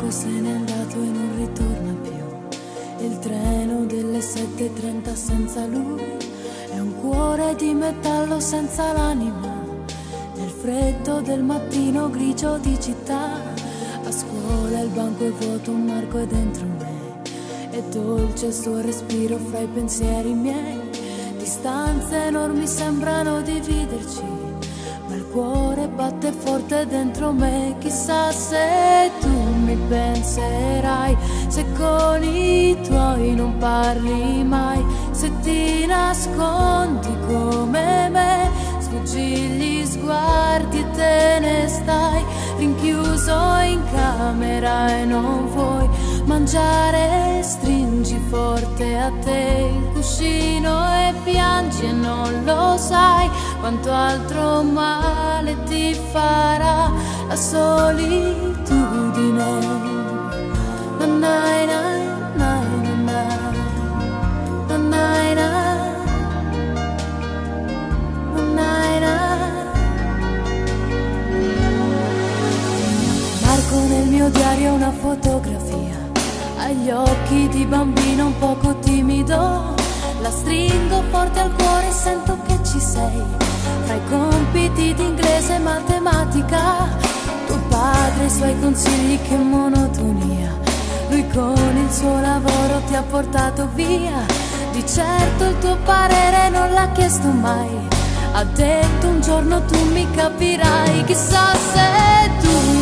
Marco se n'è andato e non ritorna più. Il treno delle 7:30 senza lui è un cuore di metallo senza l'anima. Nel freddo del mattino grigio di città, a scuola il banco è vuoto, un Marco è dentro me. È dolce il suo respiro fra i pensieri miei. Distanze enormi sembrano dividerci, ma il cuore batte forte dentro me. Chissà se tu mi penserai, se con i tuoi non parli mai, se ti nascondi come me, sfuggi gli sguardi e te ne stai rinchiuso in camera e non vuoi mangiare. Stringi forte a te il cuscino e piangi e non lo sai quanto altro male ti farà la solitudine. Nanai, nanai, nanai, nanai, nanai, nanai. Marco nel mio diario una fotografia, ha gli occhi di bambino un poco timido. La stringo forte al cuore e sento che ci sei. Fra i compiti di inglese e matematica, tuo padre e i suoi consigli, che monotonia. Lui con il suo lavoro ti ha portato via. Di certo il tuo parere non l'ha chiesto mai. Ha detto un giorno tu mi capirai. Chissà se tu